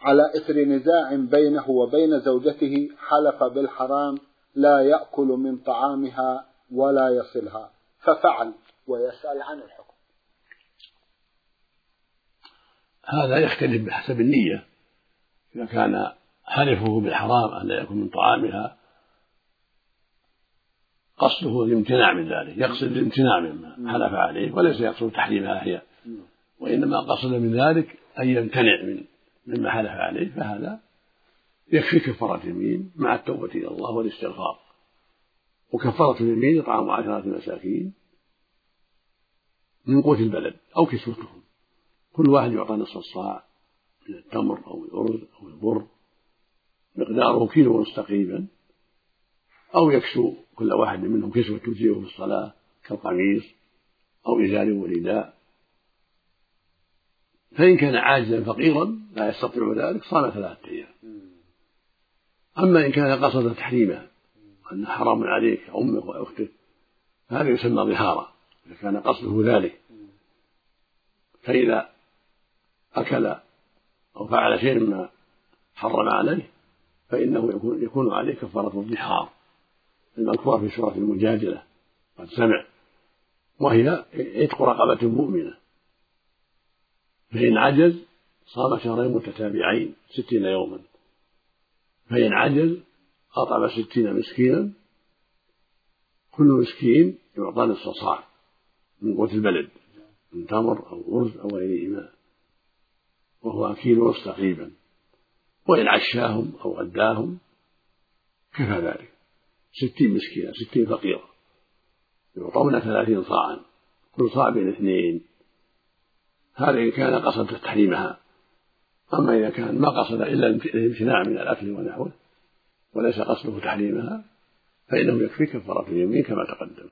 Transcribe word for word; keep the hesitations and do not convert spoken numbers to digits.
على إثر نزاع بينه وبين زوجته حلف بالحرام لا يأكل من طعامها ولا يصلها، ففعل ويسأل عن الحكم. هذا يختلف بحسب النية. إذا كان حلفه بالحرام أن لا يأكل من طعامها قصده الامتناع من ذلك، يقصد الامتناع مما حلف عليه وليس يقصد تحريمها هي، وإنما قصد من ذلك أن يمتنع من مما حلف عليه، فهذا يكفي كفارة اليمين مع التوبة إلى الله والاستغفار. وكفارة اليمين إطعام عشرة مساكين من قوت البلد أو كسوتهم، كل واحد يعطى نصف الصاع من التمر أو الأرز أو البر مقداره كيلو ونصف تقريبا، أو يكسو كل واحد منهم كسوة تجزئه في الصلاة كالقميص أو إزار ورداء. فإن كان عاجزا فقيرا لا يستطيع ذلك صام ثلاثة أيام. أما إن كان قصد تحريمه أن حرام عليك أمك وأختك فهذا يسمى ظهارا إذا كان قصده ذلك. فإذا أكل أو فعل شيء مما حرم عليه فإنه يكون, يكون عليه كفارة الظهار المذكورة في سورة المجادلة قد سمع، وهي عتق رقبة مؤمنة. فإن عجز صام شهرين متتابعين ستين يوما، فإن عجز أطعم ستين مسكينا، كل مسكين يعطى نصف صاع من قوت البلد من تمر أو أرز أو غيرهما، وهو كيلو ونصف تقريبا. وإن عشاهم أو غداهم كفى ذلك، ستين مسكينا ستين فقيرا يعطون ثلاثين صاعا، كل صاع بين اثنين. هذا إن كان قصد تحريمها. أما إذا كان ما قصد إلا الامتناع من الأكل ونحوه وليس قصده تحريمها فإنه يكفي كفارة اليمين كما تقدم.